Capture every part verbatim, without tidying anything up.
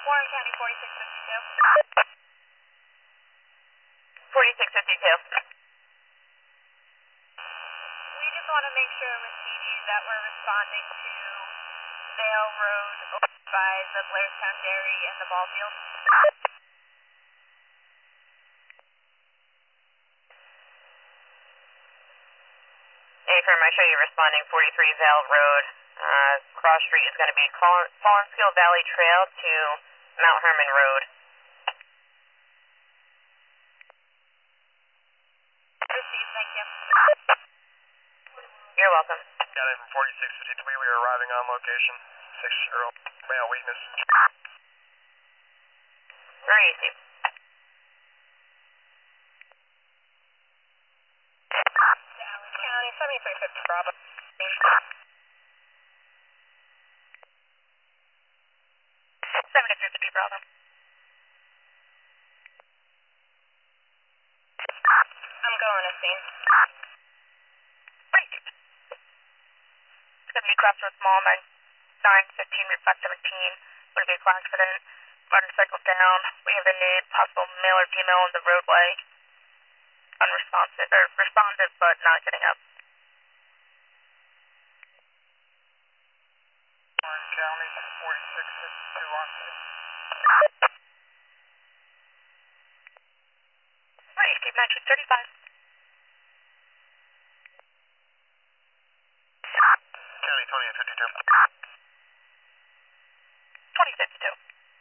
Warren County forty-six fifty-two. forty-six fifty-two. We just want to make sure with T D that we're responding to Vale Road over by the Blairstown Dairy and the ball field. Affirm, I show you responding forty-three Vale Road. Uh, cross street is going to be Collinsfield Valley Trail to Mount Herman Road. Received, thank you. You're welcome. Got it from forty-six fifty-three, we are arriving on location. Six-year-old male weakness. Very easy. County seventy-three fifty Bravo. seventy-three fifty Bravo. I'm going to scene. It's going to be Crossroads Mall, nine fifteen, Route five seventeen. Would be a car accident. Motorcycle down. We have a possible male or female on the roadway. Unresponsive, or responsive, but not getting up. Warren County forty-six fifty-two on scene. Right, Steve, nineteen thirty-five. County twenty fifty-two. twenty fifty-two.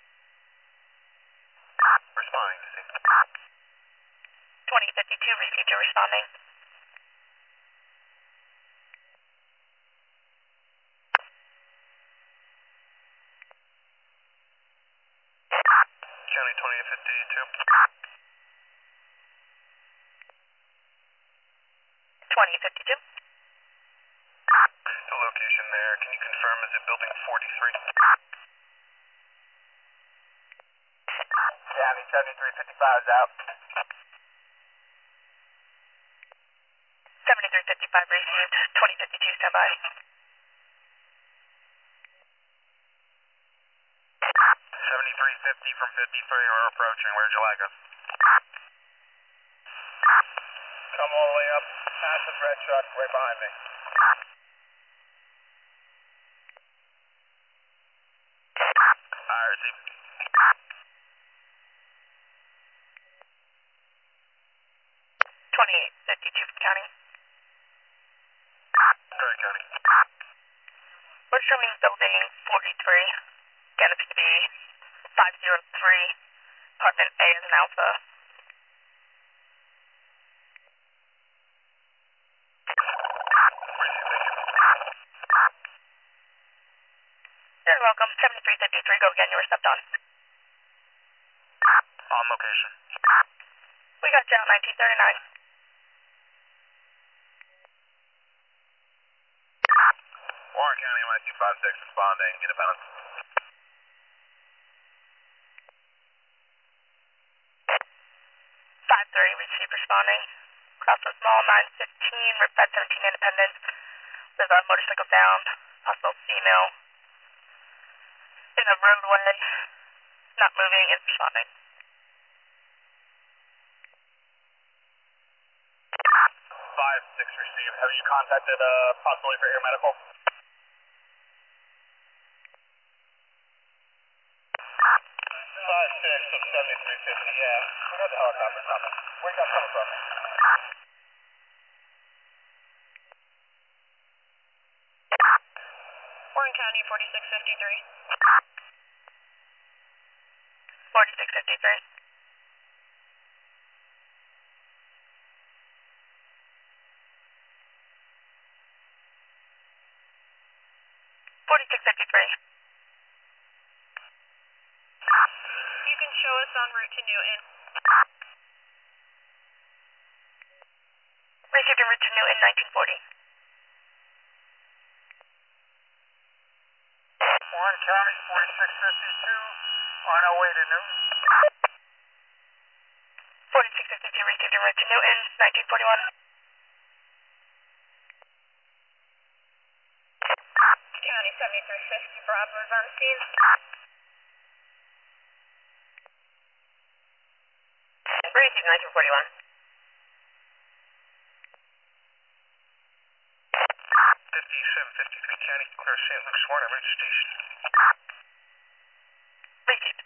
Responding to scene. twenty fifty-two, received your responding. County twenty fifty-two. twenty fifty-two. The location there, can you confirm, is it building forty-three? County seventy-three fifty-five is out. seventy-three fifty-five received. twenty fifty-two, stand by. seventy-three fifty from fifty-three, we're approaching. Where'd you like us? Come all the way up, past the red truck, right behind me. I receive. twenty fifty-two, County. Curry County. We're showing building forty-three. Again, it's going to be five oh three, apartment A as an alpha. You're welcome. seventy-three fifty-three, go again, you were stepped on. On location. We got you out nineteen thirty-nine. Warren County, M I two five six, responding, independent. five three, received responding. Crossroads Mall, nine fifteen, Route five seventeen, Independence. There's a motorcycle down, possible female. In a roadway, not moving, it's responding. five six received. Have you contacted uh, possibility for air medical? five six of seventy-three fifty, yeah. We got the helicopter coming. Where's that coming from? Warren County, forty-six fifty-three. forty-six fifty-three. forty-six fifty-three. You can show us en route to Newton. Received en route to Newton, nineteen forty. Warren County, forty-six fifty-two, on our way to Newton. forty-six fifty-two, received en route to Newton, nineteen forty-one. County seventy-three fifty, Bravo's on scene. received nineteen forty-one. fifty-seven fifty-three County, clear Saint Luke's Warren, emergency station. Received.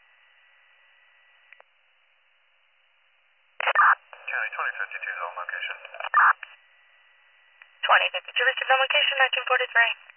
County twenty fifty-two, zone location. twenty fifty-two received on location, nineteen forty-three.